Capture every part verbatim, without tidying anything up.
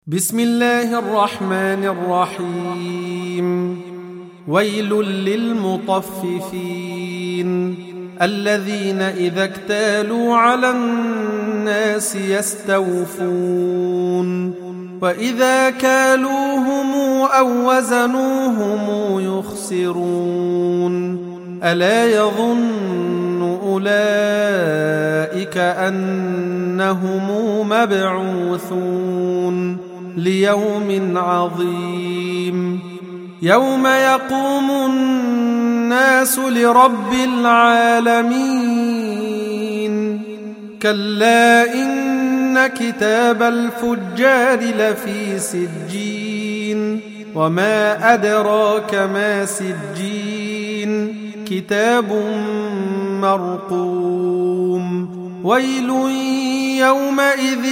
بسم الله الرحمن الرحيم. ويل للمطففين الذين إذا اكتالوا على الناس يستوفون وإذا كالوهم أو وزنوهم يخسرون. ألا يظن أولئك أنهم مبعوثون ليوم عظيم يوم يقوم الناس لرب العالمين. كلا إن كتاب الفجار لفي سجين وما أدراك ما سجين كتاب مرقوم. ويل يومئذ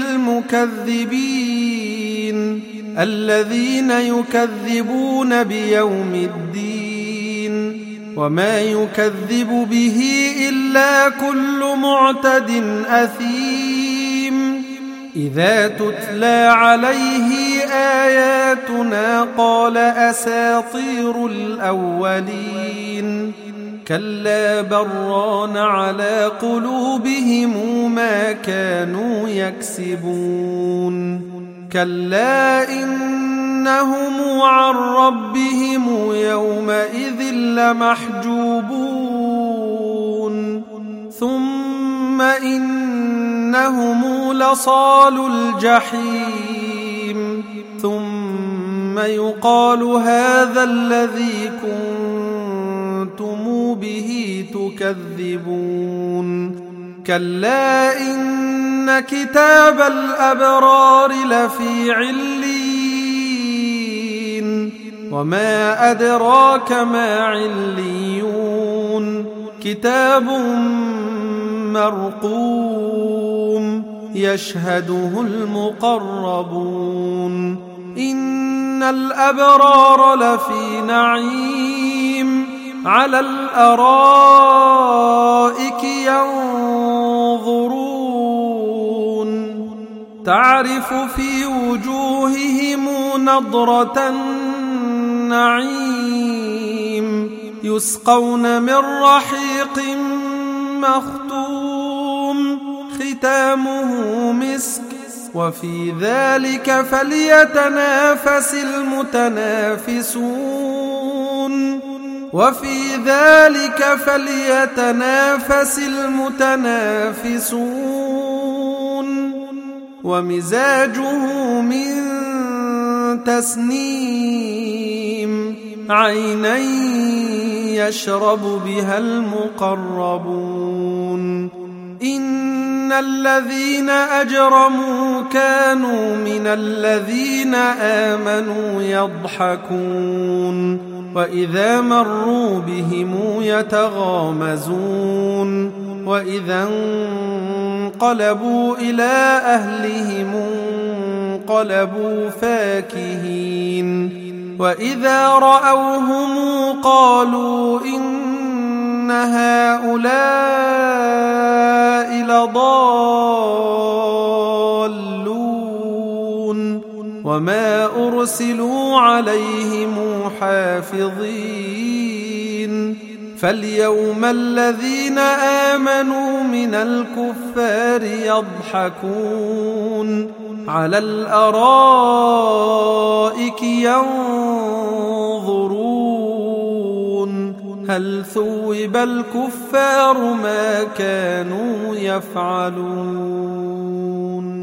للمكذبين الذين يكذبون بيوم الدين وما يكذب به إلا كل معتد أثيم. إذا تتلى عليه آياتنا قال أساطير الأولين. كلا بران على قلوبهم ما كانوا يكسبون. كلا إنهم عن ربهم يومئذ لمحجوبون. ثم إنهم لصال الجحيم. ثم يقال هذا الذي كنتم به تكذبون. كلا إن كتاب الأبرار لفي عليين وما أدراك ما عليون. كتاب مرقوم يشهده المقربون. إن الأبرار لفي نعيم على الأرائك ينظرون تعرف في وجوههم نضرة النعيم. يسقون من رحيق مختوم ختامه مسك وفي ذلك فليتنافس المتنافسون وفي ذلك فليتنافس المتنافسون. ومزاجه من تسنيم عينا يشرب بها المقربون. إن الذين أجرموا كانوا من الذين آمنوا يضحكون وإذا مروا بهم يتغامزون وإذا انقلبوا إلى أهلهم انقلبوا فاكهين وإذا رأوهم قالوا إن هؤلاء لضالون وما أرسلوا عليهم حافظين. فاليوم الذين آمنوا من الكفار يضحكون على الأرائك ينظرون هل ثوب الكفار ما كانوا يفعلون.